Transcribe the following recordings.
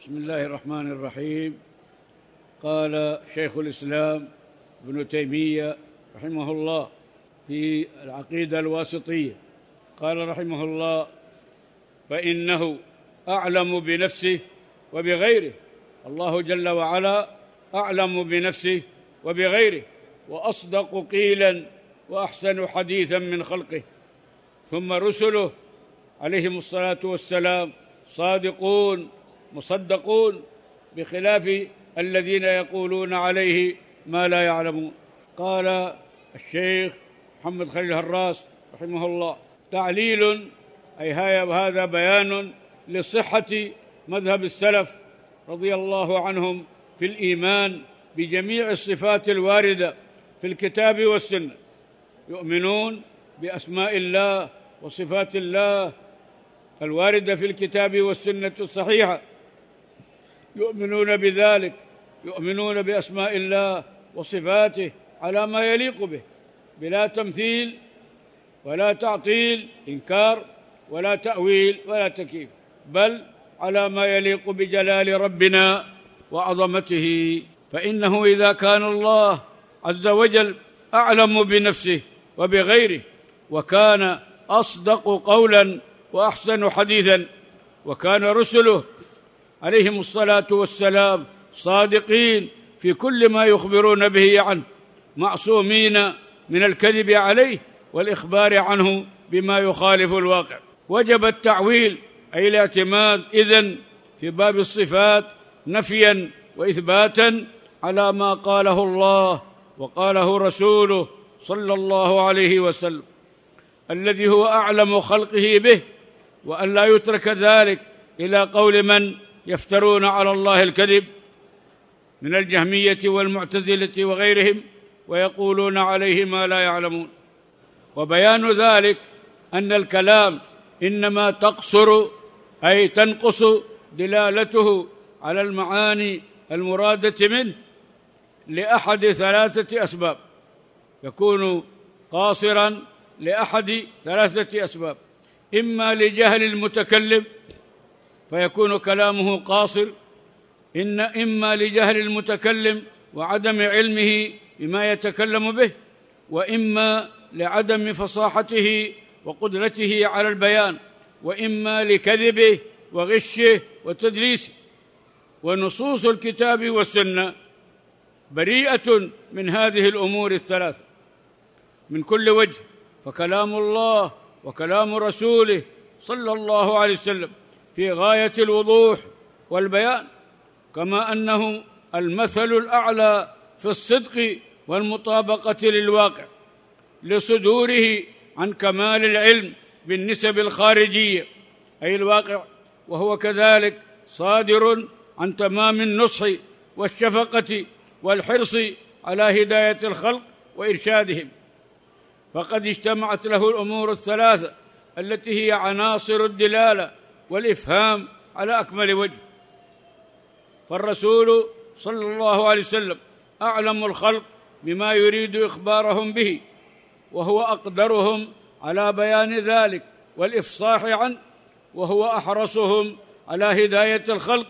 بسم الله الرحمن الرحيم. قال شيخ الإسلام ابن تيمية رحمه الله في العقيدة الواسطية، قال رحمه الله: فإنه أعلم بنفسه وبغيره. الله جل وعلا أعلم بنفسه وبغيره، وأصدق قيلا وأحسن حديثا من خلقه. ثم رسله عليهم الصلاة والسلام صادقون مصدقون، بخلاف الذين يقولون عليه ما لا يعلمون. قال الشيخ محمد خليل هراس رحمه الله: تعليل، أي هذا بيان لصحة مذهب السلف رضي الله عنهم في الإيمان بجميع الصفات الواردة في الكتاب والسنة. يؤمنون بأسماء الله وصفات الله الواردة في الكتاب والسنة الصحيحة، يؤمنون بذلك، يؤمنون بأسماء الله وصفاته على ما يليق به، بلا تمثيل ولا تعطيل، إنكار ولا تأويل ولا تكييف، بل على ما يليق بجلال ربنا وعظمته. فإنه إذا كان الله عز وجل أعلم بنفسه وبغيره، وكان أصدق قولا وأحسن حديثا، وكان رسله عليهم الصلاة والسلام صادقين في كل ما يخبرون به عنه، معصومين من الكذب عليه والإخبار عنه بما يخالف الواقع، وجب التعويل أي الاعتماد إذن في باب الصفات نفيا وإثباتا على ما قاله الله وقاله رسوله صلى الله عليه وسلم، الذي هو أعلم خلقه به، وأن لا يترك ذلك إلى قول من يفترون على الله الكذب من الجهمية والمعتزلة وغيرهم، ويقولون عليه ما لا يعلمون. وبيان ذلك أن الكلام إنما تقصر، أي تنقص دلالته على المعاني المرادة منه لأحد ثلاثة أسباب، يكون قاصرا لأحد ثلاثة أسباب: إما لجهل المتكلم فيكون كلامه قاصر، إما لجهل المتكلم وعدم علمه بما يتكلم به، وإما لعدم فصاحته وقدرته على البيان، وإما لكذبه وغشه وتدليسه. ونصوص الكتاب والسنة بريئة من هذه الأمور الثلاثة من كل وجه، فكلام الله وكلام رسوله صلى الله عليه وسلم في غاية الوضوح والبيان، كما أنه المثل الأعلى في الصدق والمطابقة للواقع، لصدوره عن كمال العلم بالنسب الخارجية أي الواقع، وهو كذلك صادر عن تمام النصح والشفقة والحرص على هداية الخلق وإرشادهم، فقد اجتمعت له الأمور الثلاثة التي هي عناصر الدلالة والإفهام على أكمل وجه. فالرسول صلى الله عليه وسلم أعلم الخلق بما يريد إخبارهم به، وهو أقدرهم على بيان ذلك والإفصاح عنه، وهو أحرصهم على هداية الخلق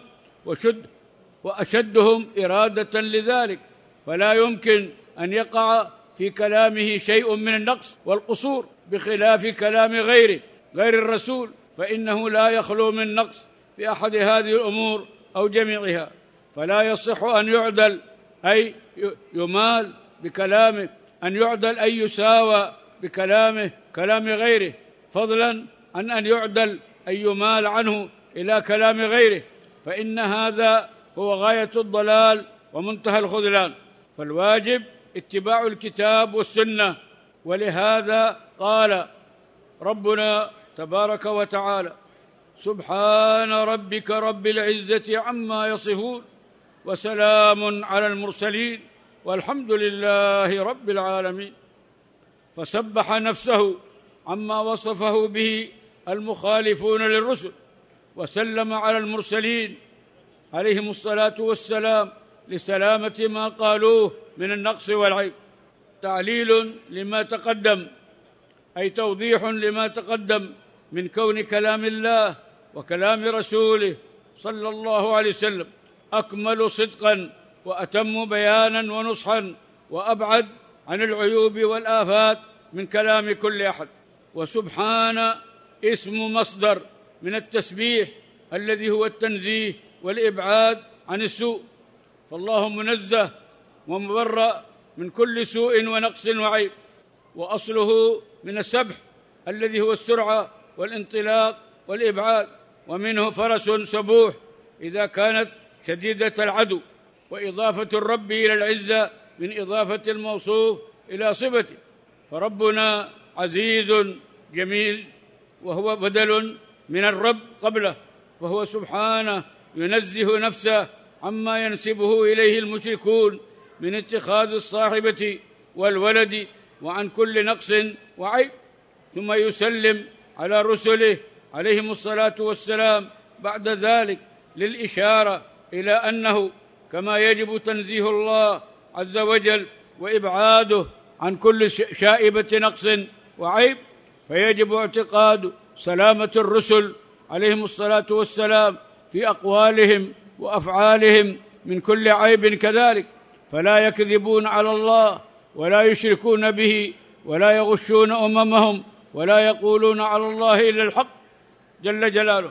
وأشدهم إرادة لذلك، فلا يمكن أن يقع في كلامه شيء من النقص والقصور، بخلاف كلام غير الرسول، فإنه لا يخلو من نقص في أحد هذه الأمور أو جميعها، فلا يصح أن يعدل أي يمال بكلامه، أن يعدل أي يساوى بكلامه كلام غيره، فضلا عن أن يعدل أي يمال عنه إلى كلام غيره، فإن هذا هو غاية الضلال ومنتهى الخذلان. فالواجب اتباع الكتاب والسنة. ولهذا قال ربنا تبارك وتعالى: سبحان ربك رب العزة عما يصفون وسلام على المرسلين والحمد لله رب العالمين. فسبح نفسه عما وصفه به المخالفون للرسل، وسلم على المرسلين عليهم الصلاة والسلام لسلامة ما قالوه من النقص والعيب. تعليل لما تقدم، أي توضيح لما تقدم من كون كلام الله وكلام رسوله صلى الله عليه وسلم أكمل صدقا وأتم بيانا ونصحا وأبعد عن العيوب والآفات من كلام كل أحد. وسبحان اسم مصدر من التسبيح الذي هو التنزيه والإبعاد عن السوء، فالله منزه ومبرأ من كل سوء ونقص وعيب. وأصله من السبح الذي هو السرعة والانطلاق والإبعاد، ومنه فرس سبوح إذا كانت شديدة العدو. وإضافة الرب إلى العزة من إضافة الموصوف إلى صفته، فربنا عزيز جميل وهو بدل من الرب قبله، فهو سبحانه ينزه نفسه عما ينسبه إليه المشركون من اتخاذ الصاحبة والولد وعن كل نقص وعيب، ثم يسلم على رسله عليهم الصلاة والسلام بعد ذلك للإشارة إلى أنه كما يجب تنزيه الله عز وجل وإبعاده عن كل شائبة نقص وعيب، فيجب اعتقاد سلامة الرسل عليهم الصلاة والسلام في أقوالهم وأفعالهم من كل عيب كذلك، فلا يكذبون على الله ولا يشركون به ولا يغشون أممهم ولا يقولون على الله إلا الحق جل جلاله.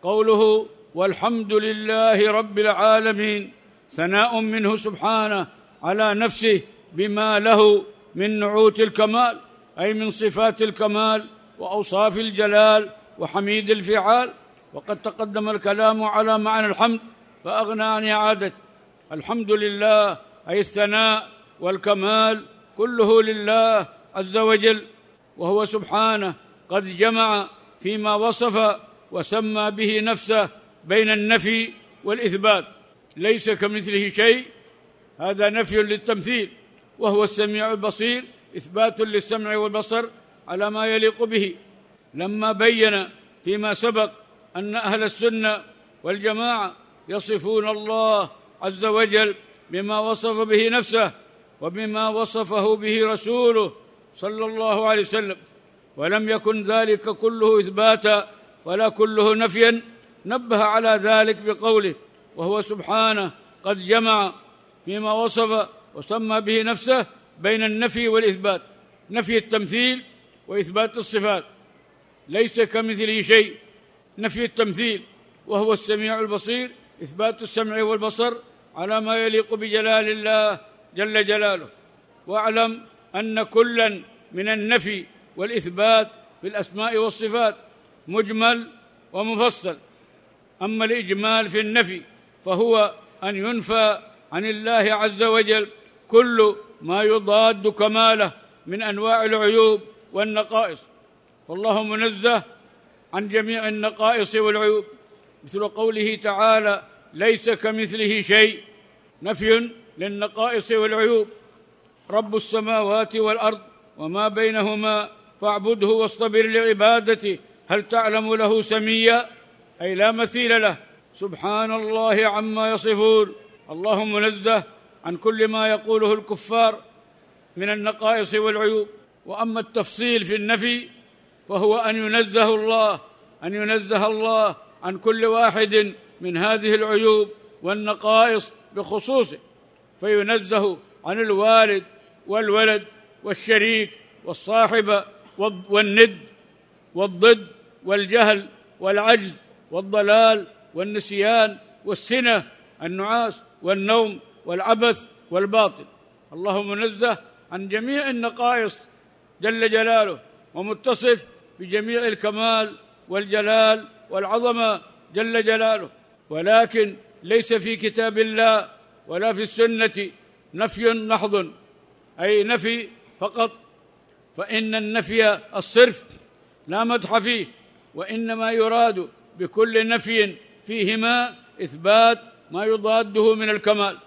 قوله والحمد لله رب العالمين ثناء منه سبحانه على نفسه بما له من نعوت الكمال، أي من صفات الكمال وأوصاف الجلال وحميد الفعال. وقد تقدم الكلام على معنى الحمد فأغنى عن إعادته. الحمد لله أي الثناء والكمال كله لله عز وجل، وهو سبحانه قد جمع فيما وصف وسمى به نفسه بين النفي والإثبات. ليس كمثله شيء، هذا نفي للتمثيل، وهو السميع البصير إثبات للسمع والبصر على ما يليق به. لما بين فيما سبق أن أهل السنة والجماعة يصفون الله عز وجل بما وصف به نفسه وبما وصفه به رسوله صلى الله عليه وسلم، ولم يكن ذلك كله إثباتا ولا كله نفيا، نبه على ذلك بقوله وهو سبحانه قد جمع فيما وصف وسمى به نفسه بين النفي والإثبات، نفي التمثيل وإثبات الصفات. ليس كمثله شيء، نفي التمثيل وهو السميع البصير إثبات السمع والبصر على ما يليق بجلال الله جل جلاله. واعلم أن كلا من النفي والإثبات في الأسماء والصفات مجمل ومفصل. أما الإجمال في النفي فهو أن ينفى عن الله عز وجل كل ما يضاد كماله من أنواع العيوب والنقائص، فالله منزه عن جميع النقائص والعيوب، مثل قوله تعالى ليس كمثله شيء، نفي للنقائص والعيوب. رب السماوات والأرض وما بينهما فاعبده واصطبر لعبادته هل تعلم له سميا، أي لا مثيل له، سبحان الله عما يصفون. الله منزه عن كل ما يقوله الكفار من النقائص والعيوب. وأما التفصيل في النفي فهو أن ينزه الله عن كل واحد من هذه العيوب والنقائص بخصوصه، فينزه عن الوالد والولد والشريك والصاحب والند والضد والجهل والعجز والضلال والنسيان والسنة النعاس والنوم والعبث والباطل. الله منزه عن جميع النقائص جل جلاله، ومتصف بجميع الكمال والجلال والعظمة جل جلاله. ولكن ليس في كتاب الله ولا في السنة نفي محض، أي نفي فقط، فإن النفي الصرف لا مدح فيه، وإنما يراد بكل نفي فيهما إثبات ما يضاده من الكمال.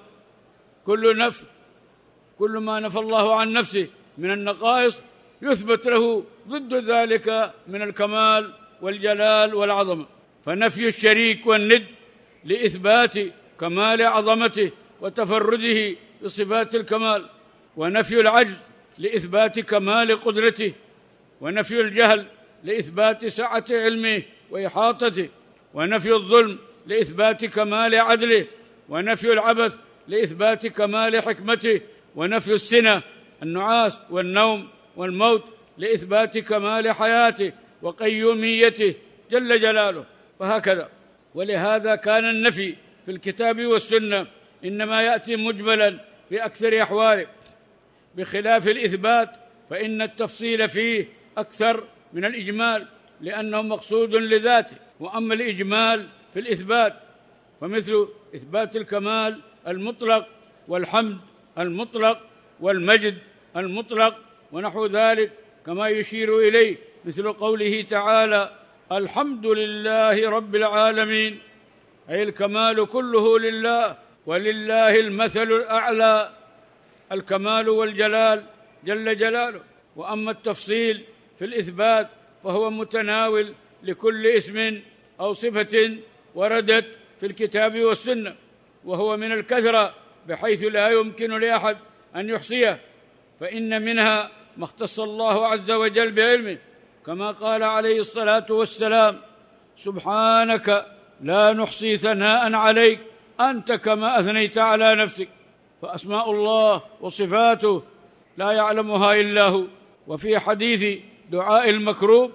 كل ما نفى الله عن نفسه من النقائص يثبت له ضد ذلك من الكمال والجلال والعظمة. فنفي الشريك والند لإثبات كمال عظمته وتفرده بصفات الكمال، ونفي العجز لإثبات كمال قدرته، ونفي الجهل لإثبات سعة علمه وإحاطته، ونفي الظلم لإثبات كمال عدله، ونفي العبث لإثبات كمال حكمته، ونفي السنة النعاس والنوم والموت لإثبات كمال حياته وقيوميته جل جلاله، وهكذا. ولهذا كان النفي في الكتاب والسنة إنما يأتي مجملا في أكثر أحواله، بخلاف الإثبات فإن التفصيل فيه أكثر من الإجمال لأنه مقصود لذاته. وأما الإجمال في الإثبات فمثل إثبات الكمال المطلق والحمد المطلق والمجد المطلق ونحو ذلك، كما يشير إليه مثل قوله تعالى: الحمد لله رب العالمين، أي الكمال كله لله، ولله المثل الأعلى، الكمال والجلال جل جلاله. وأما التفصيل في الإثبات فهو متناول لكل اسم أو صفة وردت في الكتاب والسنة، وهو من الكثرة بحيث لا يمكن لأحد أن يحصيه، فإن منها ما اختص الله عز وجل بعلمه، كما قال عليه الصلاة والسلام: سبحانك لا نحصي ثناء عليك أنت كما أثنيت على نفسك. فأسماء الله وصفاته لا يعلمها إلا هو. وفي حديث دعاء المكروب: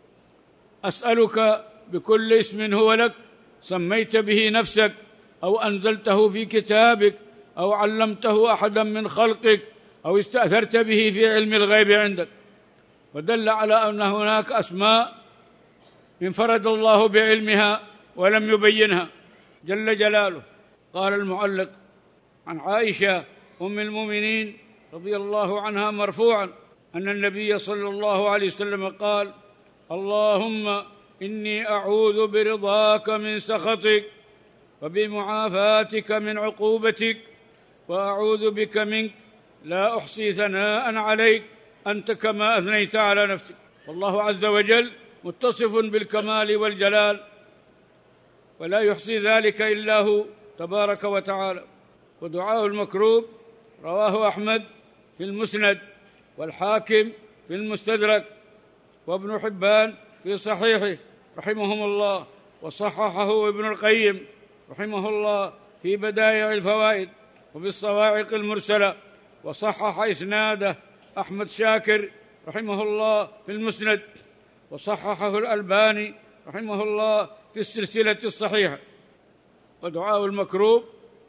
أسألك بكل اسم هو لك سميت به نفسك أو أنزلته في كتابك أو علمته أحدا من خلقك أو استأثرت به في علم الغيب عندك. فدل على أن هناك أسماء انفرد الله بعلمها ولم يبينها جل جلاله. قال المعلق عن عائشة أم المؤمنين رضي الله عنها مرفوعا أن النبي صلى الله عليه وسلم قال: اللهم إني أعوذ برضاك من سخطك وبمعافاتك من عقوبتك وأعوذ بك منك لا أحصي ثناء عليك أنت كما أثنيت على نفسك. والله عز وجل متصف بالكمال والجلال ولا يحصي ذلك إلا هو تبارك وتعالى. ودعاء المكروب رواه أحمد في المسند، والحاكم في المستدرك، وابن حبان في صحيحه رحمهم الله، وصححه ابن القيم رحمه الله في بدائع الفوائد وفي الصواعق المرسلة، وصحح إسناده أحمد شاكر رحمه الله في المسند، وصححه الألباني رحمه الله في السلسلة الصحيحة. ودعاء المكروب: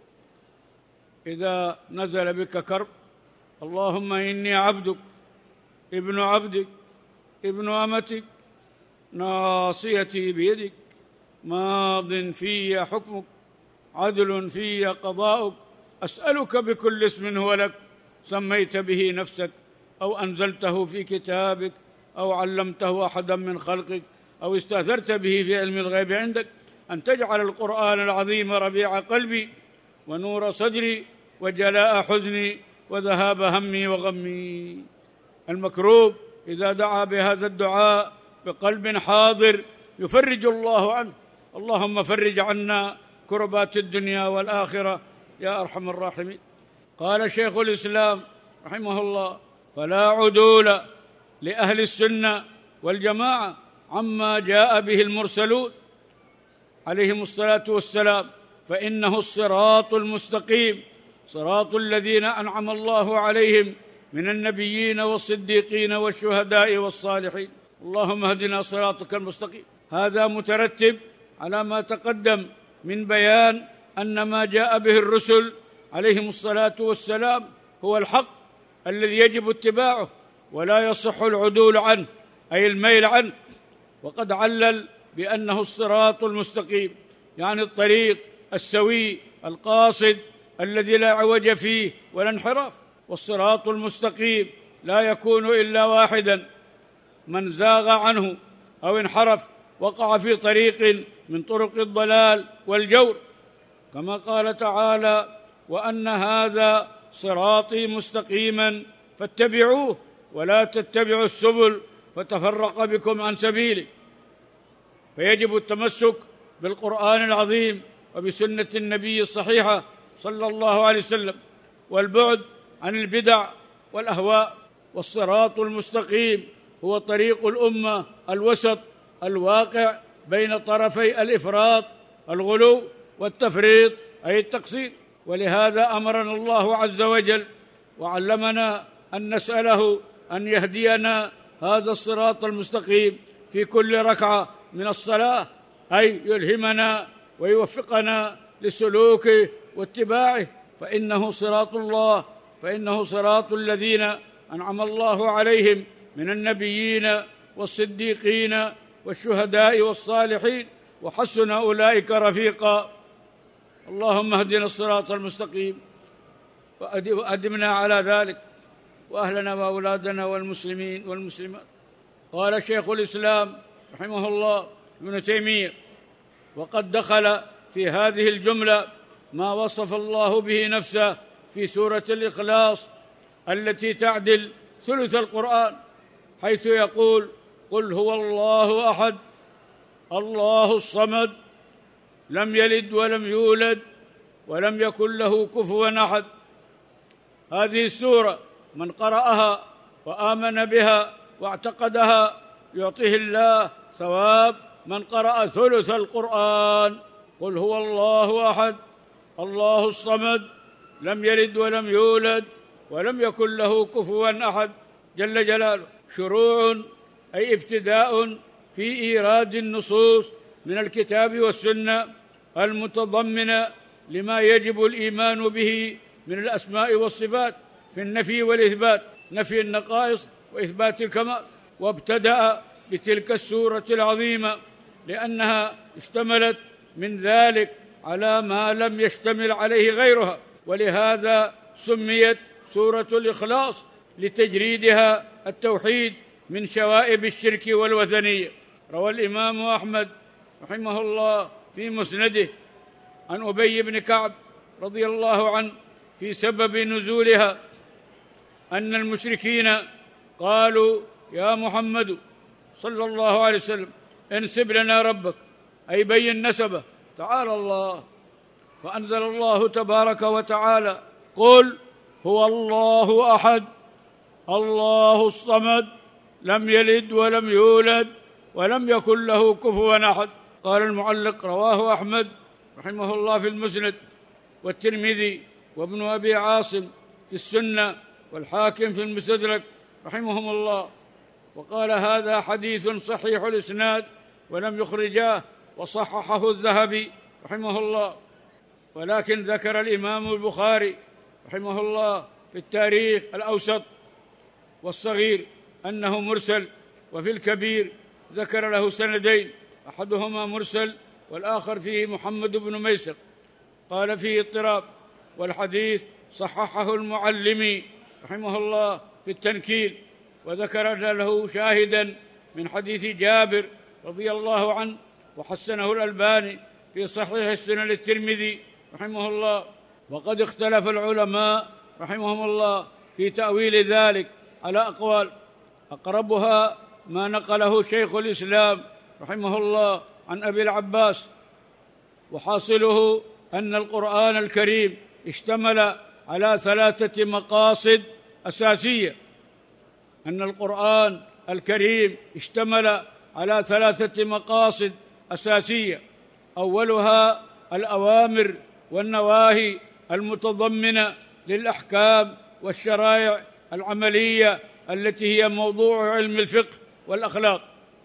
إذا نزل بك كرب اللهم إني عبدك ابن عبدك ابن أمتك ناصيتي بيدك ماض في حكمك عدل في قضاؤك أسألك بكل اسم هو لك سميت به نفسك أو أنزلته في كتابك أو علمته أحدا من خلقك أو استأثرت به في علم الغيب عندك أن تجعل القرآن العظيم ربيع قلبي ونور صدري وجلاء حزني وذهاب همي وغمي. المكروب إذا دعا بهذا الدعاء بقلب حاضر يفرج الله عنه. اللهم فرج عنا كربات الدنيا والآخرة يا أرحم الراحمين. قال شيخ الإسلام رحمه الله: فلا عدول لأهل السنة والجماعة عما جاء به المرسلون عليهم الصلاة والسلام، فإنه الصراط المستقيم، صراط الذين أنعم الله عليهم من النبيين والصديقين والشهداء والصالحين. اللهم اهدنا صراطك المستقيم. هذا مترتب على ما تقدم من بيان أن ما جاء به الرسل عليهم الصلاة والسلام هو الحق الذي يجب اتباعه ولا يصح العدول عنه، أي الميل عنه. وقد علل بأنه الصراط المستقيم، يعني الطريق السوي القاصد الذي لا عوج فيه ولا انحراف. والصراط المستقيم لا يكون إلا واحدا، من زاغ عنه أو انحرف وقع في طريق من طرق الضلال والجور، كما قال تعالى: وأن هذا صراطي مستقيما فاتبعوه ولا تتبعوا السبل فتفرق بكم عن سبيله. فيجب التمسك بالقرآن العظيم وبسنة النبي الصحيحة صلى الله عليه وسلم، والبعد عن البدع والأهواء. والصراط المستقيم هو طريق الأمة الوسط الواقع بين طرفي الإفراط الغلو والتفريط أي التقصير. ولهذا أمرنا الله عز وجل وعلمنا أن نسأله أن يهدينا هذا الصراط المستقيم في كل ركعة من الصلاة، أي يلهمنا ويوفقنا لسلوكه واتباعه، فإنه صراط الله، فإنه صراط الذين أنعم الله عليهم من النبيين والصديقين والشهداء والصالحين وحسن أولئك رفيقا. اللهم اهدنا الصراط المستقيم وأدمنا على ذلك، وأهلنا وأولادنا والمسلمين والمسلمات. قال شيخ الإسلام رحمه الله ابن تيمية: وقد دخل في هذه الجملة ما وصف الله به نفسه في سورة الإخلاص التي تعدل ثلث القرآن، حيث يقول: قل هو الله أحد الله الصمد لم يلد ولم يولد ولم يكن له كفوا أحد. هذه السورة من قرأها وآمن بها واعتقدها يعطيه الله ثواب من قرأ ثلث القرآن. قل هو الله أحد الله الصمد لم يلد ولم يولد ولم يكن له كفوا أحد جل جلاله. شروع أي ابتداء في إيراد النصوص من الكتاب والسنة المتضمنة لما يجب الإيمان به من الأسماء والصفات في النفي والإثبات، نفي النقائص وإثبات الكمال. وابتدأ بتلك السورة العظيمة لأنها اشتملت من ذلك على ما لم يشتمل عليه غيرها، ولهذا سميت سورة الإخلاص لتجريدها التوحيد من شوائب الشرك والوثنية. روى الإمام أحمد رحمه الله في مسنده عن أبي بن كعب رضي الله عنه في سبب نزولها أن المشركين قالوا: يا محمد صلى الله عليه وسلم انسب لنا ربك، أي بين نسبه، تعالى الله. فأنزل الله تبارك وتعالى: قل هو الله أحد الله الصمد لم يلد ولم يولد ولم يكن له كفوا أحد. قال المعلق: رواه أحمد رحمه الله في المسند، والترمذي وابن أبي عاصم في السنة، والحاكم في المستدرك رحمهم الله، وقال: هذا حديث صحيح الإسناد ولم يخرجاه، وصححه الذهبي رحمه الله. ولكن ذكر الإمام البخاري رحمه الله في التاريخ الأوسط والصغير أنه مرسل، وفي الكبير ذكر له سندين، أحدهما مرسل والآخر فيه محمد بن ميسر، قال فيه اضطراب. والحديث صححه المعلمي رحمه الله في التنكيل، وذكر له شاهدا من حديث جابر رضي الله عنه، وحسنه الألباني في صحيح السنن الترمذي رحمه الله. وقد اختلف العلماء رحمهم الله في تأويل ذلك على أقوال، أقربها ما نقله شيخ الإسلام رحمه الله عن أبي العباس، وحاصله أن القرآن الكريم اشتمل على 3 مقاصد أساسية، أن القرآن الكريم اشتمل على 3 مقاصد أساسية، أولها الأوامر والنواهي المتضمنة للأحكام والشرائع العملية التي هي موضوع علم الفقه والأخلاق.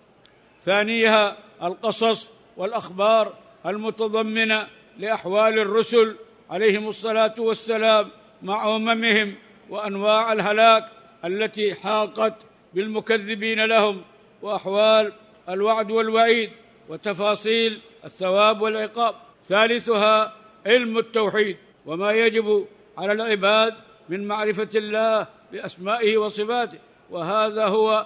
ثانيها القصص والأخبار المتضمنة لأحوال الرسل عليهم الصلاة والسلام مع أممهم، وأنواع الهلاك التي حاقت بالمكذبين لهم، وأحوال الوعد والوعيد، وتفاصيل الثواب والعقاب. ثالثها علم التوحيد وما يجب على العباد من معرفة الله بأسمائه وصفاته، وهذا هو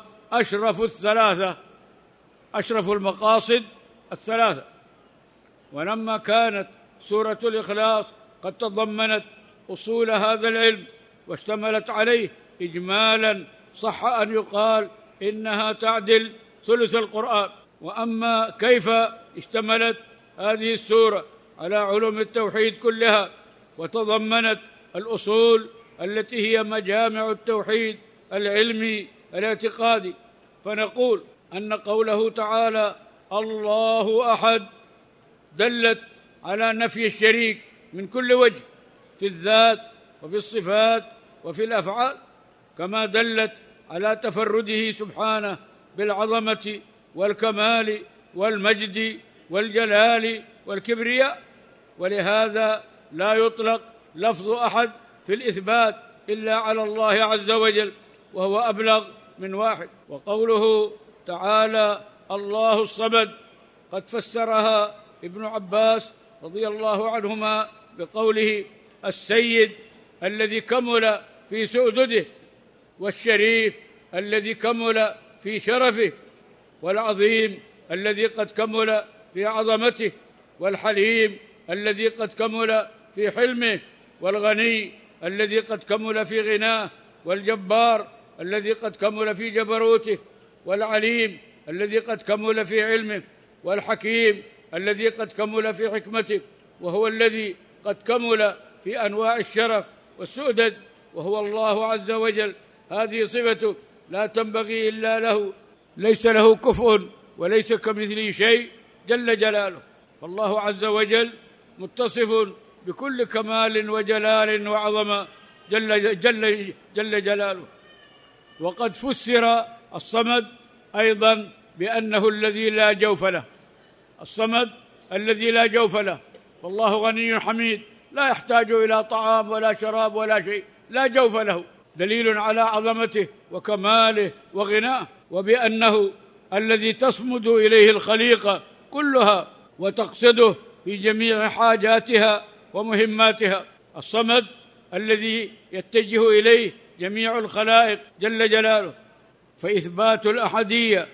أشرف المقاصد ال3. ولما كانت سورة الإخلاص قد تضمنت أصول هذا العلم واشتملت عليه إجمالا، صح أن يقال إنها تعدل ثلث القرآن. وأما كيف اشتملت هذه السورة على علوم التوحيد كلها وتضمنت الأصول التي هي مجامع التوحيد العلمي دلت على نفي الشريك من كل وجه في الذات وفي الصفات وفي الأفعال، كما دلت على تفرده سبحانه بالعظمة والكمال والمجد والجلال والكبرياء. ولهذا لا يطلق لفظ أحد في الإثبات إلا على الله عز وجل، وهو أبلغ من واحد. وقوله تعالى الله الصمد قد فسرها ابن عباس رضي الله عنهما بقوله السيد الذي كمل في سؤدده، والشريف الذي كمل في شرفه، والعظيم الذي قد كمل في عظمته، والحليم الذي قد كمل في حلمه، والغني الذي قد كمل في غناه، والجبار الذي قد كمل في جبروته، والعليم الذي قد كمل في علمه، والحكيم الذي قد كمل في حكمته، وهو الذي قد كمل في أنواع الشرف والسؤدد، وهو الله عز وجل. هذه صفته لا تنبغي إلا له، ليس له كفء وليس كمثله شيء جل جلاله. فالله عز وجل متصف بكل كمال وجلال وعظمة جل جلاله. وقد فسر الصمد أيضا بأنه الذي لا جوف له، الصمد الذي لا جوف له، فالله غني حميد لا يحتاج إلى طعام ولا شراب ولا شيء، لا جوف له، دليل على عظمته وكماله وغناه. وبأنه الذي تصمد إليه الخليقة كلها وتقصده في جميع حاجاتها ومهماتها، الصمد الذي يتجه إليه جميع الخلائق جل جلاله. فإثبات الأحدية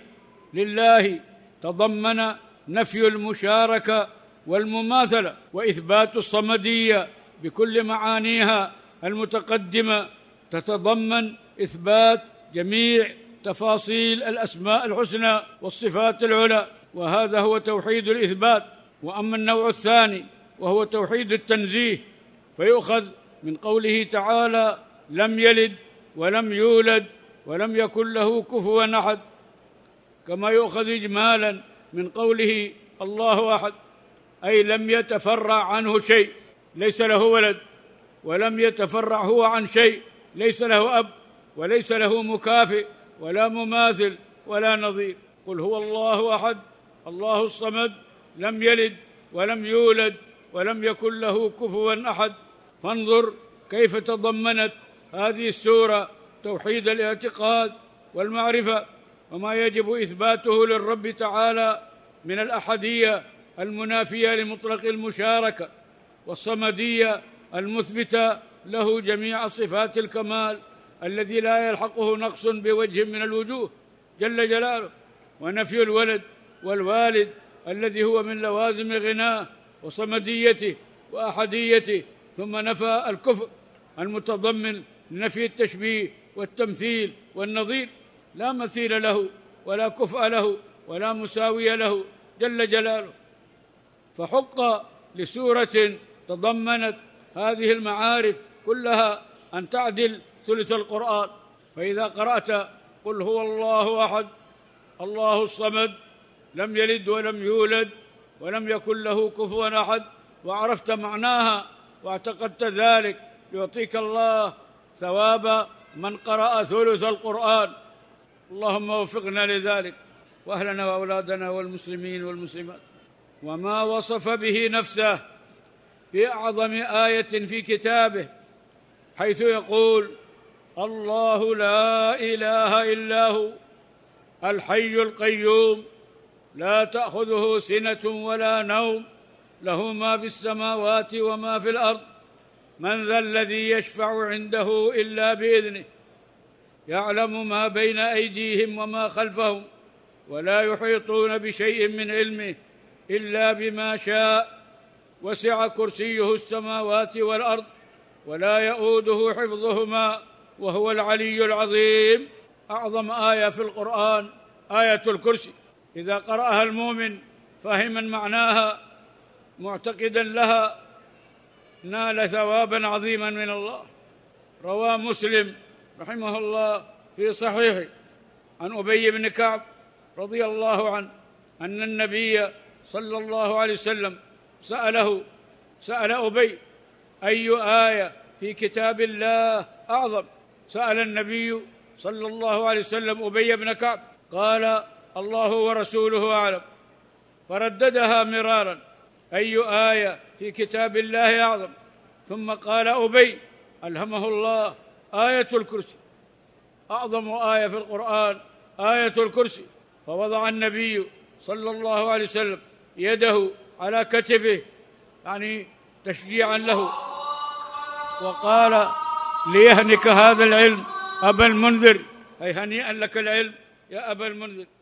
لله تضمن نفي المشاركة والمماثلة، وإثبات الصمدية بكل معانيها المتقدمة تتضمن إثبات جميع تفاصيل الأسماء الحسنى والصفات العلى، وهذا هو توحيد الإثبات. وأما النوع الثاني وهو توحيد التنزيه، فيؤخذ من قوله تعالى لم يلد ولم يولد ولم يكن له كفوا أحد، كما يؤخذ إجمالا من قوله الله أحد، أي لم يتفرع عنه شيء، ليس له ولد، ولم يتفرع هو عن شيء، ليس له أب وليس له مكافئ ولا مماثل ولا نظير. قل هو الله أحد الله الصمد لم يلد ولم يولد ولم يكن له كفوا أحد. فانظر كيف تضمنت هذه السورة توحيد الاعتقاد والمعرفة، وما يجب إثباته للرب تعالى من الأحدية المنافية لمطلق المشاركة، والصمدية المثبتة له جميع صفات الكمال الذي لا يلحقه نقص بوجه من الوجوه جل جلاله، ونفي الولد والوالد الذي هو من لوازم غناه وصمديته وأحديته. ثم نفى الكفء المتضمن لنفي التشبيه والتمثيل والنظير، لا مثيل له ولا كفء له ولا مساوي له جل جلاله. فحق لسورة تضمنت هذه المعارف كلها أن تعدل ثلث القرآن. فإذا قرأت قل هو الله أحد الله الصمد لم يلد ولم يولد ولم يكن له كفوا أحد، وعرفت معناها واعتقدت ذلك، يعطيك الله ثواب من قرأ ثلث القرآن. اللهم وفقنا لذلك، وأهلنا وأولادنا والمسلمين والمسلمات. وما وصف به نفسه في أعظم آية في كتابه، حيث يقول الله لا إله إلا هو الحي القيوم لا تأخذه سنة ولا نوم له ما في السماوات وما في الأرض من ذا الذي يشفع عنده إلا بإذنه يعلم ما بين أيديهم وما خلفهم ولا يحيطون بشيء من علمه إلا بما شاء وسع كرسيه السماوات والأرض ولا يؤوده حفظهما وهو العلي العظيم. أعظم آية في القرآن آية الكرسي، إذا قرأها المؤمن فاهما معناها معتقدا لها نال ثوابا عظيما من الله. روى مسلم رحمه الله في صحيحه عن أبي بن كعب رضي الله عنه أن النبي صلى الله عليه وسلم سأل أبي: أي آية في كتاب الله أعظم؟ سأل النبي صلى الله عليه وسلم أبي بن كعب، قال: الله ورسوله أعلم. فرددها مرارا: أي آية في كتاب الله أعظم؟ ثم قال أبي ألهمه الله: آية الكرسي، أعظم آية في القرآن آية الكرسي. فوضع النبي صلى الله عليه وسلم يده على كتفه، يعني تشجيعا له، وقال: ليهنك هذا العلم أبا المنذر، أي هنيئا لك العلم يا أبا المنذر.